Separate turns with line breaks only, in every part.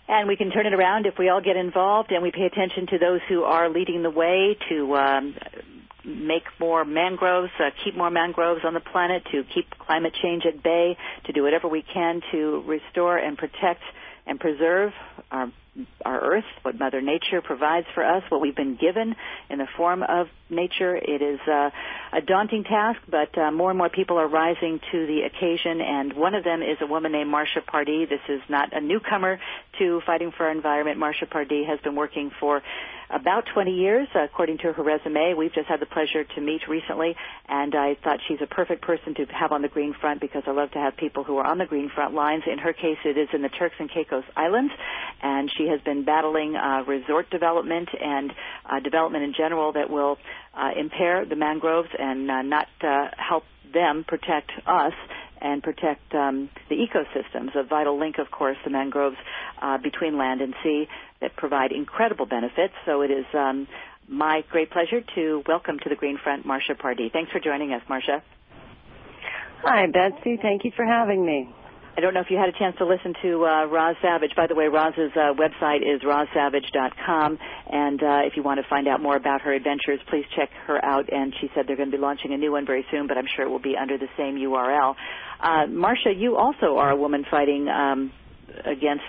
And we can turn it around if we all get involved and we pay attention to those who are leading the way to make more mangroves, keep more mangroves on the planet, to keep climate change at bay, to do whatever we can to restore and protect and preserve our Earth, what Mother Nature provides for us, what we've been given in the form of nature. It is a daunting task, but more and more people are rising to the occasion, and one of them is a woman named Marsha Pardee. This is not a newcomer to fighting for our environment. Marsha Pardee has been working for about 20 years, according to her resume. We've just had the pleasure to meet recently, and I thought she's a perfect person to have on the Green Front because I love to have people who are on the Green Front lines. In her case, it is in the Turks and Caicos Islands, and she has been battling resort development and development in general that will impair the mangroves and not help them protect us and protect the ecosystems, a vital link, of course, the mangroves between land and sea that provide incredible benefits. So it is my great pleasure to welcome to the Green Front Marsha Pardee. Thanks for joining us, Marsha.
Hi, Betsy. Thank you for having me.
I don't know if you had a chance to listen to Roz Savage. By the way, Roz's website is rozsavage.com, and if you want to find out more about her adventures, please check her out. And she said they're going to be launching a new one very soon, but I'm sure it will be under the same URL. Marsha, you also are a woman fighting against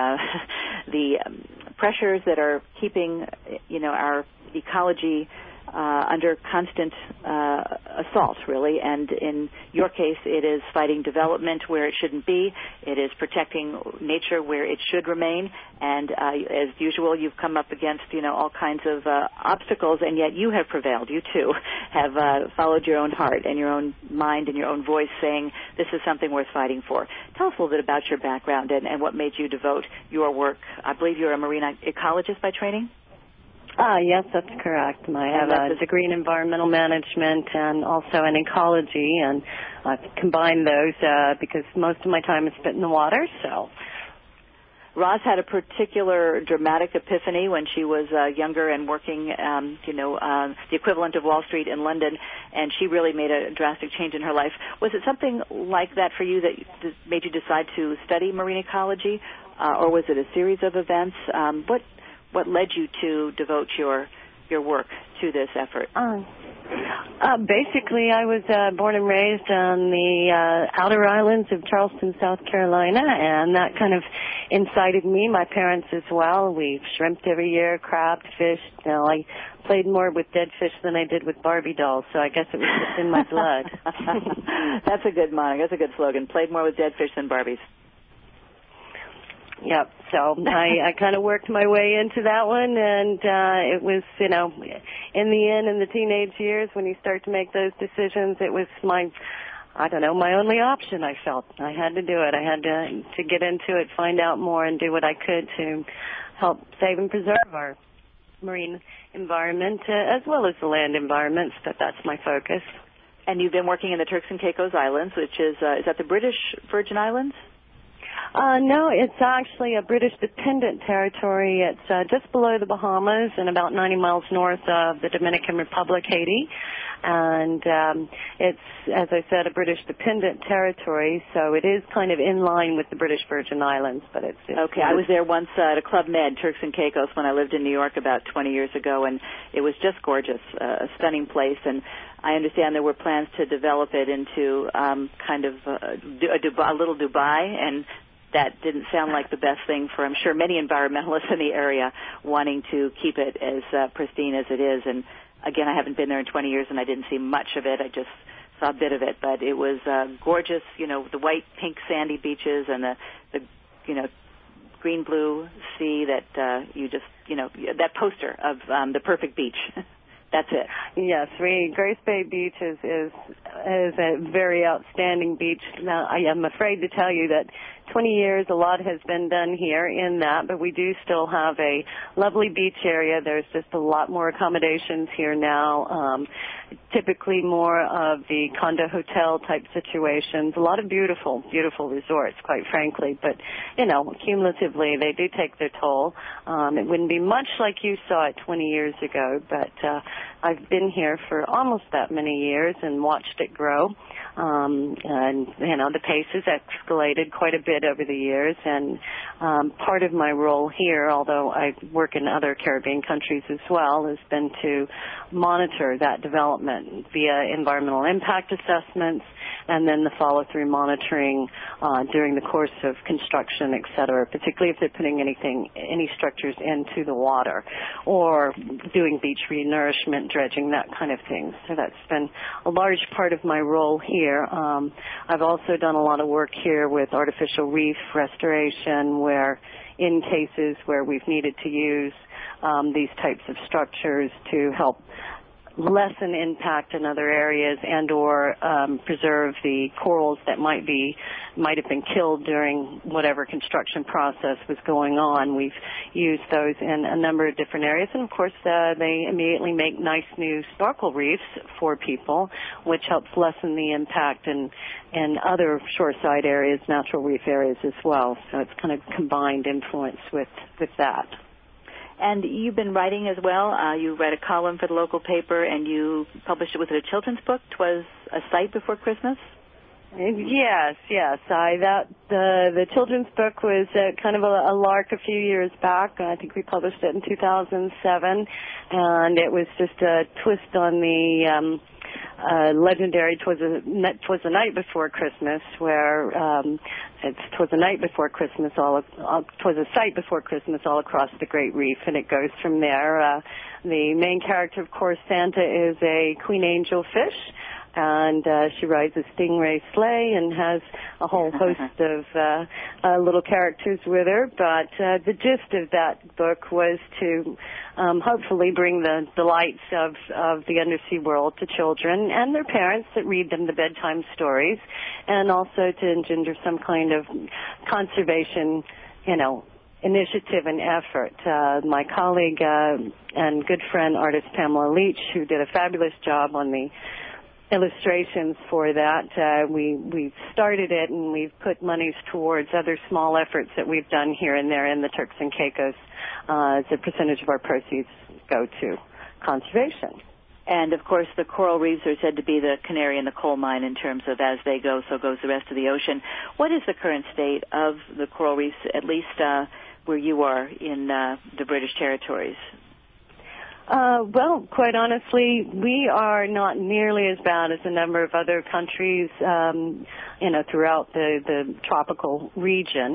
the pressures that are keeping, our ecology under constant assault, really. And in your case, it is fighting development where it shouldn't be. It is protecting nature where it should remain. And as usual, you've come up against, all kinds of obstacles, and yet you have prevailed. You, too, have followed your own heart and your own mind and your own voice, saying this is something worth fighting for. Tell us a little bit about your background and what made you devote your work. I believe you're a marine ecologist by training?
Yes, that's correct. I have a degree in environmental management and also in ecology, and I've combined those because most of my time is spent in the water, so.
Roz had a particular dramatic epiphany when she was younger and working, the equivalent of Wall Street in London, and she really made a drastic change in her life. Was it something like that for you that made you decide to study marine ecology, or was it a series of events? What led you to devote your work to this effort?
Basically, I was born and raised on the outer islands of Charleston, South Carolina, and that kind of incited me, my parents as well. We shrimped every year, crabbed, fished. I played more with dead fish than I did with Barbie dolls, so I guess it was just in my blood.
That's a good motto. That's a good slogan. Played more with dead fish than Barbies.
Yep. So I kind of worked my way into that one, and it was, in the end, in the teenage years, when you start to make those decisions, it was my only option, I felt. I had to do it. I had to get into it, find out more, and do what I could to help save and preserve our marine environment, as well as the land environments, but that's my focus.
And you've been working in the Turks and Caicos Islands, which is that the British Virgin Islands?
No, it's actually a British dependent territory. It's just below the Bahamas and about 90 miles north of the Dominican Republic, Haiti. And it's, as I said, a British dependent territory, so it is kind of in line with the British Virgin Islands. But it's
okay. I was there once at a Club Med, Turks and Caicos, when I lived in New York about 20 years ago, and it was just gorgeous, a stunning place. And I understand there were plans to develop it into kind of a little Dubai, and that didn't sound like the best thing for, I'm sure, many environmentalists in the area wanting to keep it as pristine as it is. And again, I haven't been there in 20 years, and I didn't see much of it. I just saw a bit of it, but it was gorgeous. The white, pink, sandy beaches and the green, blue sea that that poster of the perfect beach. That's it.
Yes, Grace Bay Beach is a very outstanding beach. Now, I am afraid to tell you that 20 years, a lot has been done here in that, but we do still have a lovely beach area. There's just a lot more accommodations here now, typically more of the condo hotel type situations. A lot of beautiful, beautiful resorts, quite frankly, but, cumulatively, they do take their toll. It wouldn't be much like you saw it 20 years ago, but I've been here for almost that many years and watched it grow. And, the pace has escalated quite a bit bit over the years, and part of my role here, although I work in other Caribbean countries as well, has been to monitor that development via environmental impact assessments and then the follow-through monitoring during the course of construction, et cetera, particularly if they're putting any structures into the water or doing beach renourishment, dredging, that kind of thing. So that's been a large part of my role here. I've also done a lot of work here with artificial reef restoration, where in cases where we've needed to use these types of structures to help lessen impact in other areas and or preserve the corals that might have been killed during whatever construction process was going on. We've used those in a number of different areas, and of course they immediately make nice new snorkel reefs for people, which helps lessen the impact in other shoreside areas, natural reef areas as well. So it's kind of combined influence with that.
And you've been writing as well. You read a column for the local paper, and you published it with a children's book. 'Twas a Sight Before Christmas.
Yes. The children's book was kind of a lark a few years back. I think we published it in 2007, and it was just a twist on the legendary "'Twas a Night Before Christmas," where "'Twas a Night Before Christmas," 'twas a sight before Christmas all across the Great Reef, and it goes from there. The main character, of course, Santa, is a queen angel fish, and she rides a stingray sleigh and has a whole host of little characters with her. But the gist of that book was to hopefully bring the delights of the undersea world to children and their parents that read them the bedtime stories, and also to engender some kind of conservation, initiative and effort. My colleague and good friend, artist Pamela Leach, who did a fabulous job on the illustrations for that. We've started it, and we've put monies towards other small efforts that we've done here and there in the Turks and Caicos. As a percentage of our proceeds go to conservation.
And, of course, the coral reefs are said to be the canary in the coal mine in terms of as they go, so goes the rest of the ocean. What is the current state of the coral reefs, at least where you are in the British territories?
Well, quite honestly, we are not nearly as bad as a number of other countries, throughout the tropical region.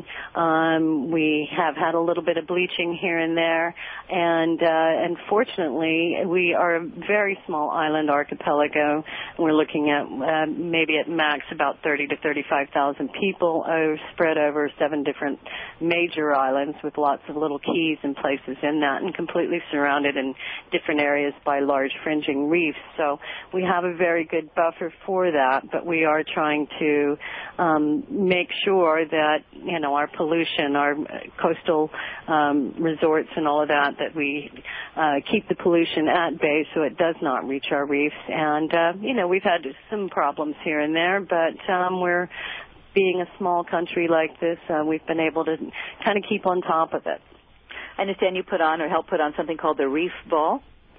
We have had a little bit of bleaching here and there, and fortunately, we are a very small island archipelago. We're looking at maybe at max about 30 to 35,000 people spread over 7 different major islands with lots of little keys and places in that, and completely surrounded in different areas by large fringing reefs. So we have a very good buffer for that, but we are trying to make sure that, our pollution, our coastal resorts and all of that we keep the pollution at bay so it does not reach our reefs. And, we've had some problems here and there, but we're being a small country like this, we've been able to kind of keep on top of it.
I understand you put on or helped put on something called the Reef Ball.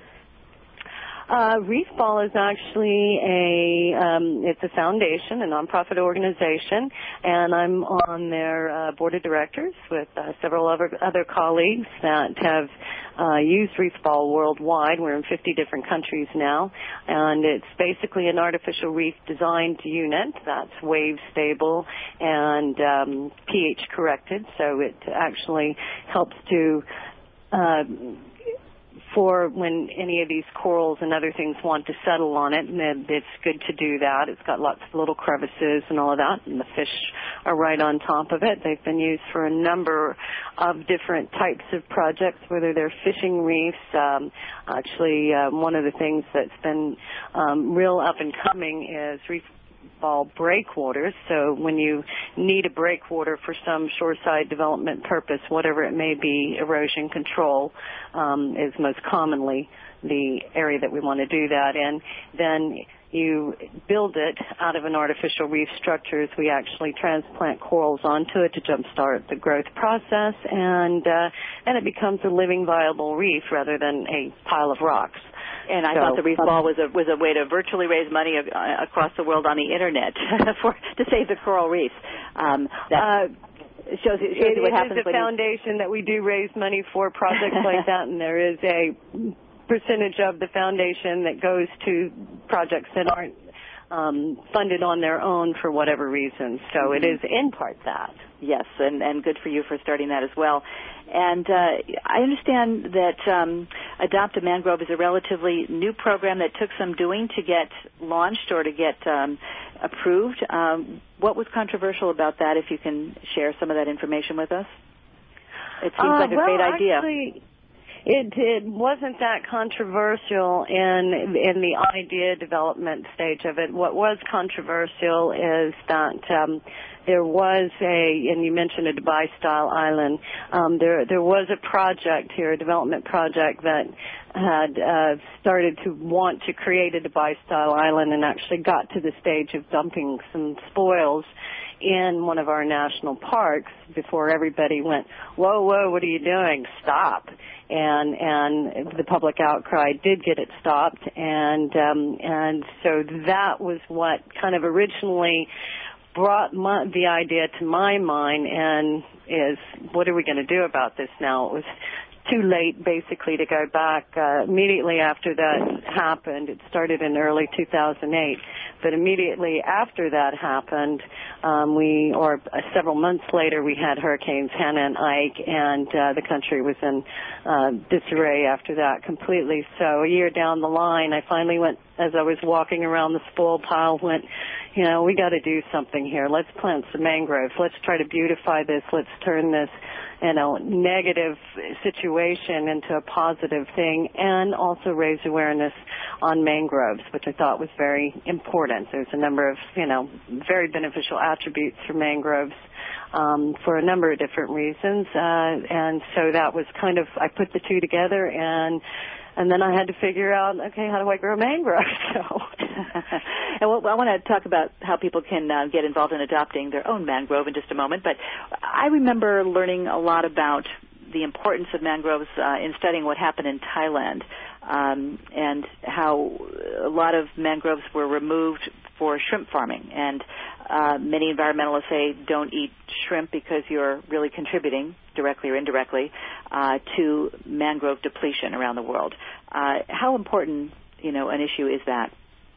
Reef Ball is actually it's a foundation, a nonprofit organization, and I'm on their board of directors with several other colleagues that have used Reef Ball worldwide. We're in 50 different countries now, and it's basically an artificial reef designed unit that's wave stable and pH corrected, so it actually helps to for when any of these corals and other things want to settle on it, and it's good to do that. It's got lots of little crevices and all of that, and the fish are right on top of it. They've been used for a number of different types of projects, whether they're fishing reefs. Actually, one of the things that's been real up and coming is Reef Ball breakwaters. So when you need a breakwater for some shoreside development purpose, whatever it may be, erosion control is most commonly the area that we want to do that in. Then you build it out of an artificial reef structures. We actually transplant corals onto it to jumpstart the growth process, and it becomes a living, viable reef rather than a pile of rocks.
And I thought the Reef Ball was a way to virtually raise money across the world on the internet to save the coral reefs. It shows you what happens.
It is a foundation that we do raise money for projects like that, and there is a percentage of the foundation that goes to projects that aren't funded on their own for whatever reason. So it is in part that.
Yes, and good for you for starting that as well. And I understand that Adopt a Mangrove is a relatively new program that took some doing to get launched or to get approved. What was controversial about that, if you can share some of that information with us? It seems like a great idea.
Actually, it wasn't that controversial in the idea development stage of it. What was controversial is that there was and you mentioned a Dubai-style island. There was a project here, a development project that had started to want to create a Dubai-style island and actually got to the stage of dumping some spoils in one of our national parks before everybody went, whoa, what are you doing? Stop. And the public outcry did get it stopped, and so that was what kind of originally brought the idea to my mind, and is, what are we going to do about this now? It was too late, basically, to go back immediately after that happened. It started in early 2008, but immediately after that happened, several months later, we had Hurricanes Hannah and Ike, and the country was in disarray after that completely. So a year down the line, I finally went, as I was walking around the spoil pile, we got to do something here. Let's plant some mangroves. Let's try to beautify this. Let's turn this, negative situation into a positive thing, and also raise awareness on mangroves, which I thought was very important. There's a number of, very beneficial attributes for mangroves for a number of different reasons, and so that was kind of, I put the two together, and then I had to figure out, okay, how do I grow mangroves? So,
and I want to talk about how people can get involved in adopting their own mangrove in just a moment. But I remember learning a lot about the importance of mangroves in studying what happened in Thailand, and how a lot of mangroves were removed for shrimp farming. And many environmentalists say don't eat shrimp because you're really contributing, directly or indirectly, to mangrove depletion around the world. How important, an issue is that?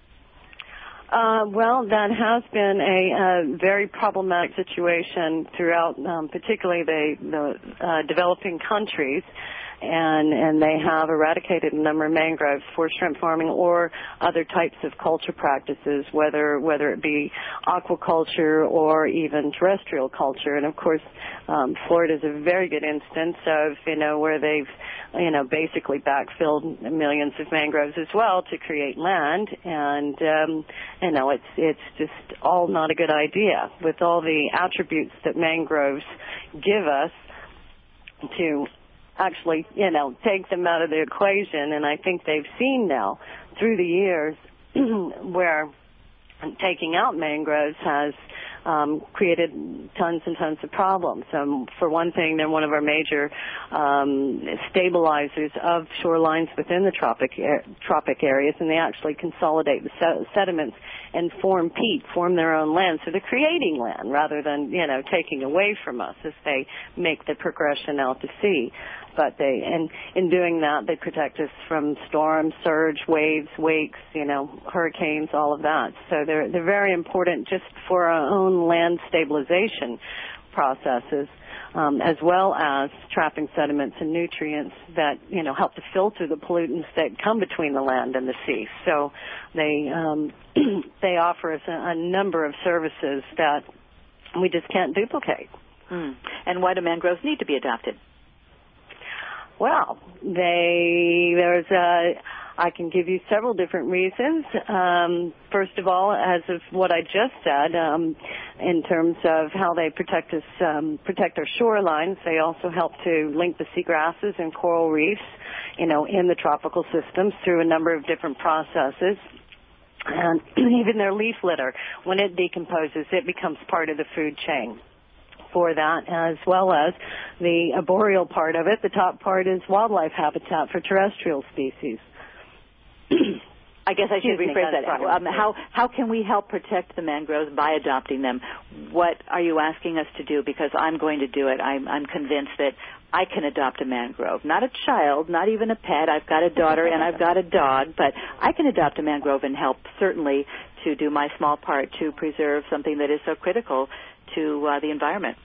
Well, that has been a very problematic situation throughout, particularly the developing countries. And they have eradicated a number of mangroves for shrimp farming or other types of culture practices, whether it be aquaculture or even terrestrial culture. And of course, Florida is a very good instance of, where they've, basically backfilled millions of mangroves as well to create land. And, it's just all not a good idea with all the attributes that mangroves give us to actually, take them out of the equation. And I think they've seen now through the years where taking out mangroves has created tons and tons of problems. For one thing, they're one of our major stabilizers of shorelines within the tropic areas, and they actually consolidate the sediments and form peat, form their own land. So they're creating land rather than, taking away from us as they make the progression out to sea. But in doing that, they protect us from storms, surge, waves, wakes, hurricanes, all of that. So they're very important just for our own land stabilization processes, as well as trapping sediments and nutrients that, help to filter the pollutants that come between the land and the sea. So they offer us a number of services that we just can't duplicate.
And why do mangroves need to be adopted?
Well, I can give you several different reasons. First of all, as of what I just said, in terms of how they protect us, protect our shorelines, they also help to link the seagrasses and coral reefs, in the tropical systems through a number of different processes. And even their leaf litter, when it decomposes, it becomes part of the food chain for that, as well as the arboreal part of it. The top part is wildlife habitat for terrestrial species.
I guess I should rephrase that. How can we help protect the mangroves by adopting them? What are you asking us to do? Because I'm going to do it. I'm convinced that I can adopt a mangrove. Not a child, not even a pet. I've got a daughter and I've got a dog, but I can adopt a mangrove and help certainly to do my small part to preserve something that is so critical to the environment.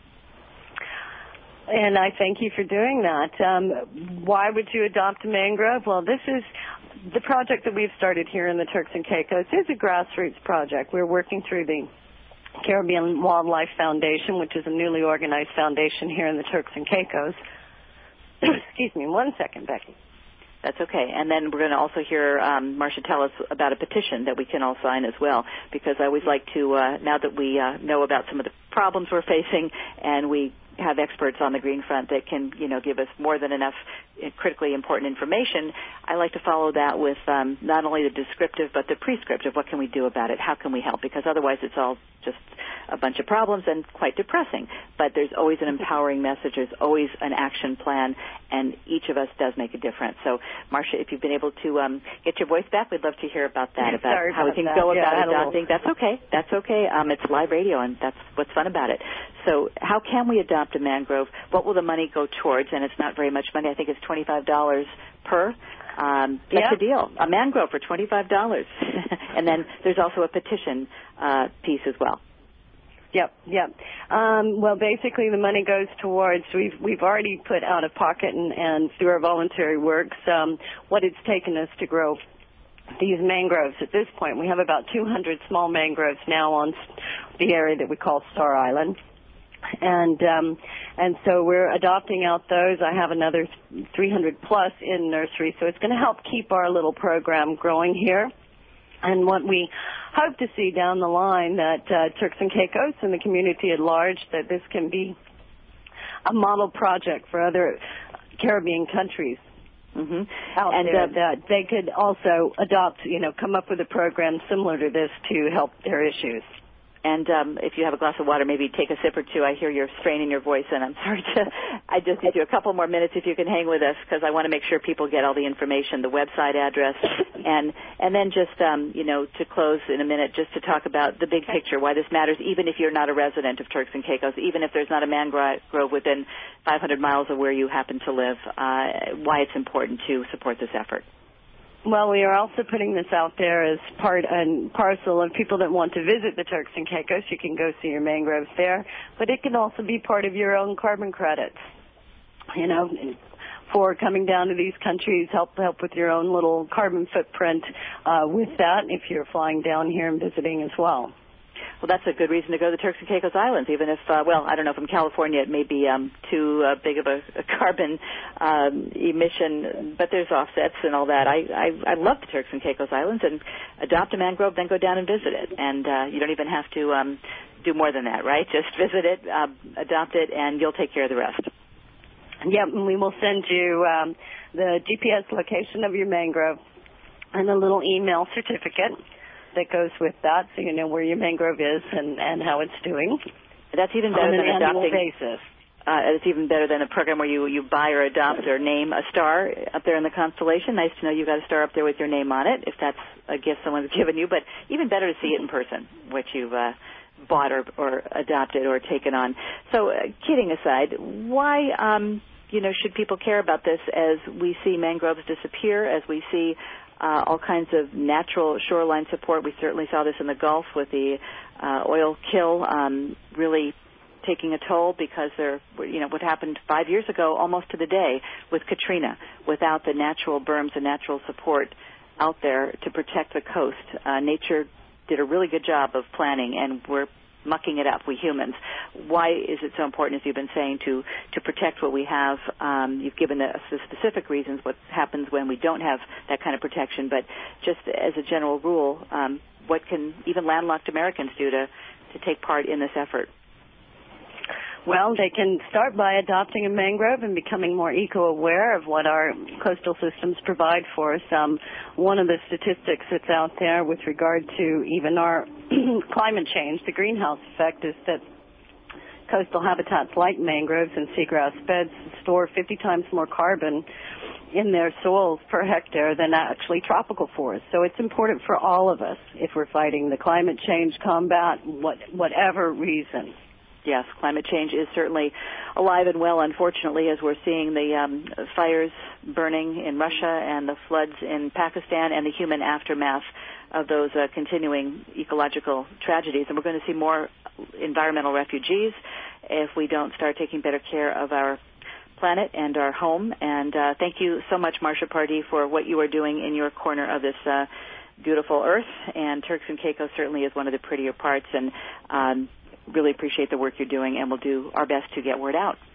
And I thank you for doing that. Why would you adopt a mangrove? Well, this is the project that we've started here in the Turks and Caicos. Is a grassroots project. We're working through the Caribbean Wildlife Foundation, which is a newly organized foundation here in the Turks and Caicos. Excuse me, 1 second, Becky.
That's okay. And then we're going to also hear Marcia tell us about a petition that we can all sign as well, because I always like to, now that we know about some of the problems we're facing and we have experts on the green front that can, give us more than enough critically important information, I like to follow that with not only the descriptive but the prescriptive. What can we do about it? How can we help? Because otherwise it's all just a bunch of problems and quite depressing. But there's always an empowering message. There's always an action plan, and each of us does make a difference. So, Marcia, if you've been able to get your voice back, we'd love to hear about that, about how we can go about adopting. That's okay. That's okay. It's live radio, and that's what's fun about it. So how can we adopt a mangrove? What will the money go towards? And it's not very much money. I think it's $25 per. That's a deal. A mangrove for $25. And then there's also a petition piece as well.
Yep. Well, basically the money goes towards, we've already put out of pocket and through our voluntary works what it's taken us to grow these mangroves. At this point, we have about 200 small mangroves now on the area that we call Star Island. And so we're adopting out those. I have another 300 plus in nursery, so it's going to help keep our little program growing here. And what we hope to see down the line, that Turks and Caicos and the community at large, that this can be a model project for other Caribbean countries out there, that they could also adopt, come up with a program similar to this to help their issues.
And if you have a glass of water, maybe take a sip or two. I hear you're straining your voice, and I'm sorry I just need you a couple more minutes if you can hang with us, because I want to make sure people get all the information, the website address, and then just, to close in a minute, just to talk about the big picture, why this matters, even if you're not a resident of Turks and Caicos, even if there's not a mangrove within 500 miles of where you happen to live, why it's important to support this effort.
Well, we are also putting this out there as part and parcel of people that want to visit the Turks and Caicos. You can go see your mangroves there, but it can also be part of your own carbon credits, for coming down to these countries, help with your own little carbon footprint with that if you're flying down here and visiting as well.
Well, that's a good reason to go to the Turks and Caicos Islands, even if, I don't know, from California it may be too big of a carbon emission, but there's offsets and all that. I love the Turks and Caicos Islands, and adopt a mangrove, then go down and visit it. And you don't even have to do more than that, right? Just visit it, adopt it, and you'll take care of the rest.
Yep, and we will send you the GPS location of your mangrove and a little email certificate that goes with that, so you know where your mangrove is and how it's doing.
That's even better than adopting.
On an annual basis.
It's even better than a program where you buy or adopt or name a star up there in the constellation. Nice to know you got a star up there with your name on it, if that's a gift someone's given you. But even better to see it in person, which you've bought or adopted or taken on. So, kidding aside, why should people care about this as we see mangroves disappear, as we see all kinds of natural shoreline support? We certainly saw this in the Gulf with the oil kill really taking a toll, because what happened 5 years ago, almost to the day, with Katrina, without the natural berms and natural support out there to protect the coast. Nature did a really good job of planning, and we're mucking it up, we humans. Why is it so important, as you've been saying, to protect what we have? You've given us the specific reasons what happens when we don't have that kind of protection, but just as a general rule, what can even landlocked Americans do to take part in this effort?
Well, they can start by adopting a mangrove and becoming more eco-aware of what our coastal systems provide for us. One of the statistics that's out there with regard to even our climate change, the greenhouse effect, is that coastal habitats like mangroves and seagrass beds store 50 times more carbon in their soils per hectare than actually tropical forests. So it's important for all of us if we're fighting the climate change combat, whatever reason.
Yes, climate change is certainly alive and well, unfortunately, as we're seeing the fires burning in Russia and the floods in Pakistan and the human aftermath of those continuing ecological tragedies. And we're going to see more environmental refugees if we don't start taking better care of our planet and our home. And thank you so much, Marsha Pardee, for what you are doing in your corner of this beautiful earth. And Turks and Caicos certainly is one of the prettier parts, and really appreciate the work you're doing, and we'll do our best to get word out.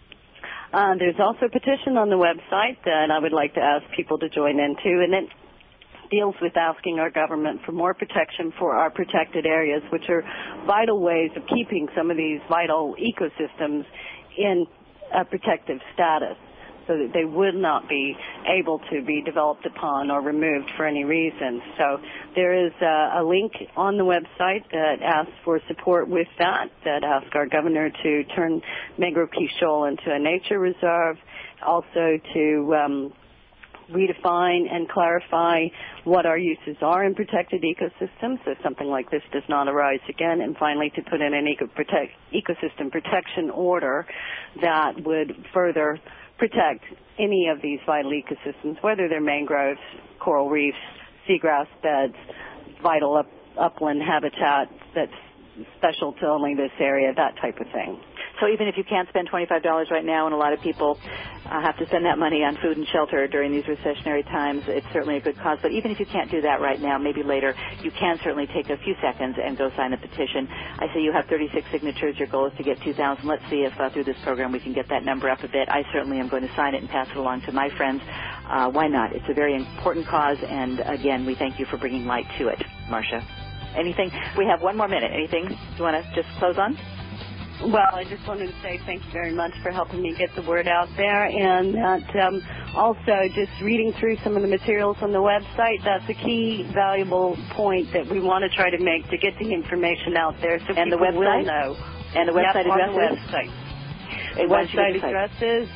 There's also a petition on the website that I would like to ask people to join into, and it deals with asking our government for more protection for our protected areas, which are vital ways of keeping some of these vital ecosystems in a protective status, so that they would not be able to be developed upon or removed for any reason. So there is a link on the website that asks for support with that asks our governor to turn Mangrove Key Shoal into a nature reserve, also to redefine and clarify what our uses are in protected ecosystems so something like this does not arise again, and finally to put in an ecosystem protection order that would further protect any of these vital ecosystems, whether they're mangroves, coral reefs, seagrass beds, vital upland habitat that's special to only this area, that type of thing.
So even if you can't spend $25 right now, and a lot of people have to spend that money on food and shelter during these recessionary times, it's certainly a good cause. But even if you can't do that right now, maybe later, you can certainly take a few seconds and go sign a petition. I see you have 36 signatures. Your goal is to get 2,000. Let's see if through this program we can get that number up a bit. I certainly am going to sign it and pass it along to my friends. Why not? It's a very important cause, and again, we thank you for bringing light to it, Marsha. Anything? We have one more minute. Anything you want to just close on?
Well, I just wanted to say thank you very much for helping me get the word out there, and that also just reading through some of the materials on the website, that's a key valuable point that we want to try to make to get the information out there so
and
people
the website?
will know.
And the website address
on the website. The website address is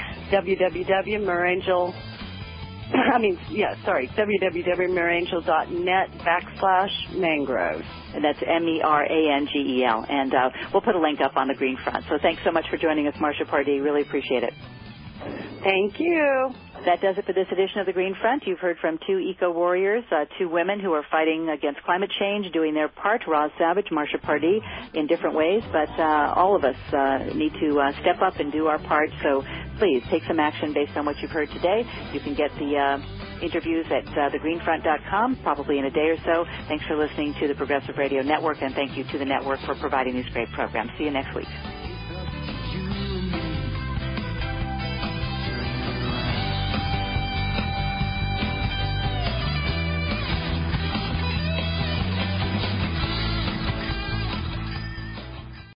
www.merangel.net/mangroves.
And that's MERANGEL. And we'll put a link up on the Green Front. So thanks so much for joining us, Marsha Pardee. Really appreciate it.
Thank you.
That does it for this edition of the Green Front. You've heard from two eco-warriors, two women who are fighting against climate change, doing their part, Roz Savage, Marsha Pardee, in different ways. But all of us need to step up and do our part. So please take some action based on what you've heard today. You can get the interviews at thegreenfront.com, probably in a day or so. Thanks for listening to the Progressive Radio Network, and thank you to the network for providing these great programs. See you next week.